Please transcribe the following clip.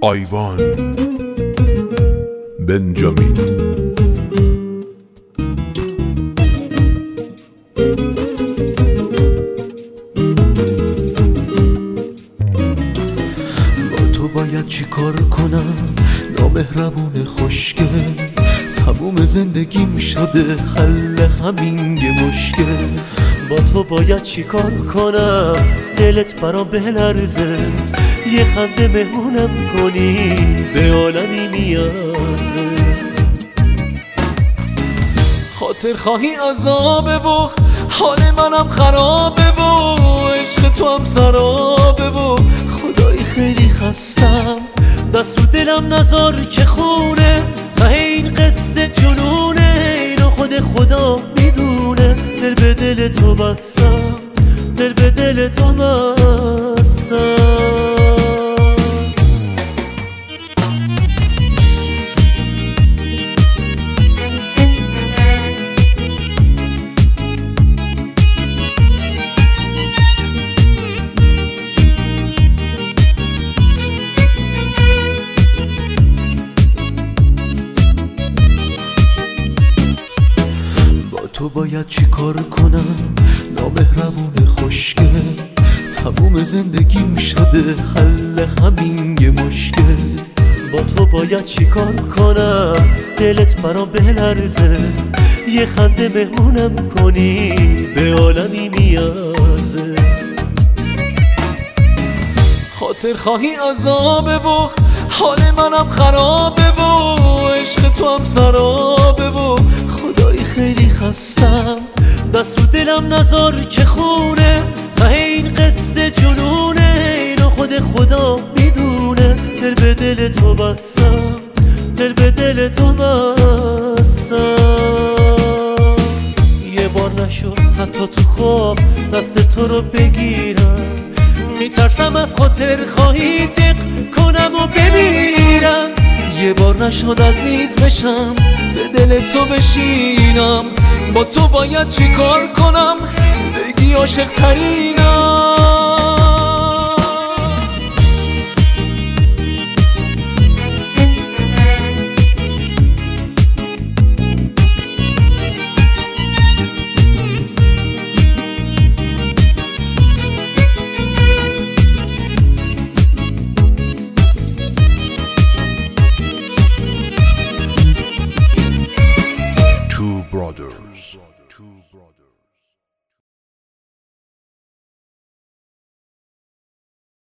آیوان بنجامین. با تو باید چی کار کنم نامهربون خوشگل، تموم زندگیم شده حل همین مشکل. با تو باید چی کار کنم دلت برام بلرزه، یه خنده مهمونم کنی به عالمی میارزه. خاطر خواهی عذابه و حال منم خرابه و عشق تو هم سرابه و خدایی خیلی خستم، دست رو دلم نذار که خونه ته این قصه جنونه، اینو خود خدا میدونه. دل به دل تو بستم، دل به دل تو بستم. تو باید چی کار کنم نامهربون خوشگل، تموم زندگیم شده حل همین مشکل. با تو باید چی کار کنم دلت برام بلرزه، یه خنده مهمونم کنی به عالمی میارزه. خاطر خواهی عذابه و حال منم خرابه و عشق تو هم سرابه و خدایی خیلی خستم، دست رو دلم نذار که خونه ته این قصه جنونه، اینو خود خدا میدونه. دل به دل تو بستم، دل به دل تو بستم. یه بار نشد حتی تو خواب دست تو رو بگیرم، میترسم از خاطر خواهی دق کنم و بمیرم. یه بار نشد عزیز بشم به دل تو بشینم، با تو باید چی کار کنم بگی عاشق ترینم.